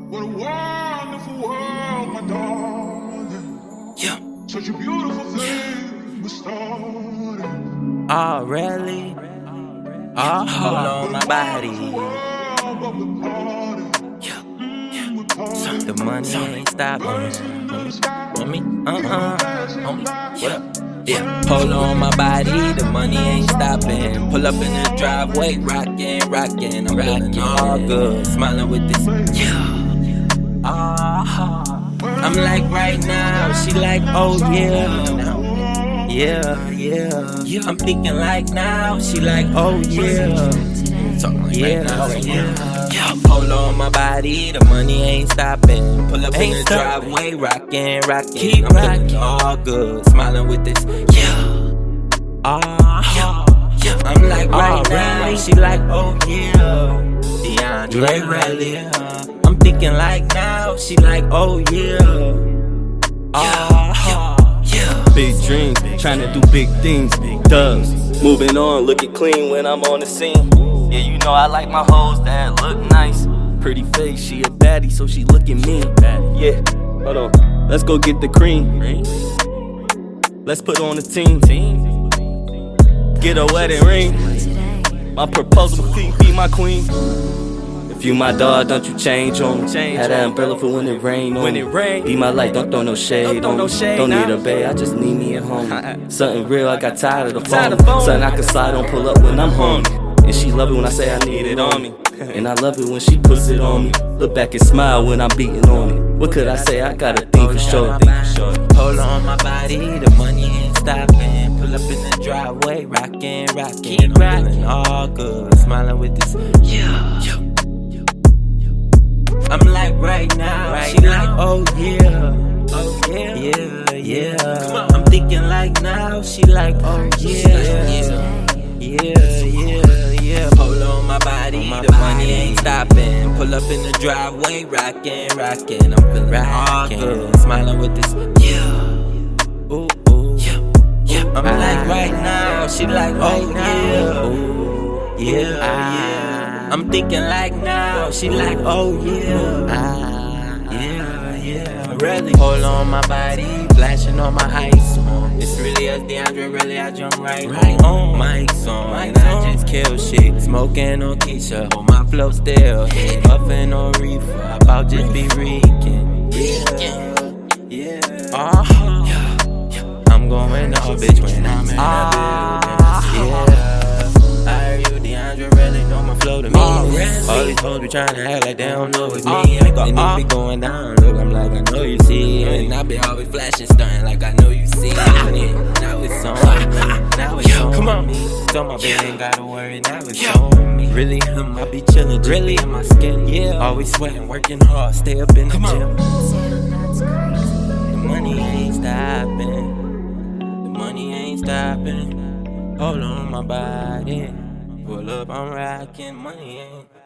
What a wonderful world, my darling. Yeah. Such a beautiful thing was started. Oh, really? Oh, hold on my body. Yeah. The money ain't stopping. Homie, homie, what up? Yeah, hold on my body, the money ain't stopping. Pull up in the driveway, rockin'. I'm feeling all good, smiling with this. Yeah. I'm like right now, she like, oh yeah. Yeah. I'm thinking like now, she like, oh yeah. Yeah. Hold on my body, the money ain't stopping. Pull up in the driveway, rockin'. Keep I'm feeling all good, smiling with this. Yeah. I'm like right now, she like, oh yeah. DeAndre really. I'm thinking like now, she like, oh yeah. Big dreams, tryna do big things, big dubs. Moving on, looking clean when I'm on the scene. Yeah, you know I like my hoes that look nice. Pretty face, she a baddie, so she looking mean. Yeah, hold on, let's go get the cream. Let's put on a team. Get a wedding ring. My proposal, please be my queen. If you my dog, don't you change on me. Had that umbrella for when it rain on me. Be my light, don't throw no shade on me. Don't need a bae, I just need me a home. Something real, I got tired of the phone. Something I can slide on, pull up when I'm home. And she love it when I say I need it on me. And I love it when she puts it on me. Look back and smile when I'm beating on it. What could I say? I got a thing for sure. Hold on my body, the money ain't stopping. Pull up in the driveway, rockin'. I'm feeling all good, smiling with this. Yeah. I'm like right now, she like, oh yeah. Yeah. I'm thinking like now, she like, oh yeah. Hold on my body, the money ain't stopping. Pull up in the driveway, rockin'. I'm feeling all good, smiling with this. Yeah. I'm like right now, she like, oh yeah. I'm thinking like now, she like, oh yeah. Really. Hold on my body, flashing on my ice on. It's really us, DeAndre, really, I jump right on. Mike's on, and I just kill shit. Smoking on Keisha, hold my flow still. Puffin' on reefer, I about just be reeking. Yeah. I'm going all bitch when I'm in the building. I heard you, DeAndre, really know my flow to me. All these hoes be tryna act like they don't know it's me. And it be going down, look, I'm like, I know you see it. And I be always flashing, stunting like I know you see it. Now it's on me. So my baby ain't gotta worry, now it's on me. Really, I be chillin', really in my skin. Yeah, always sweating, working hard, stay up in the gym. The money ain't stopping. Hold on my body. Pull up, I'm rockin', money ain't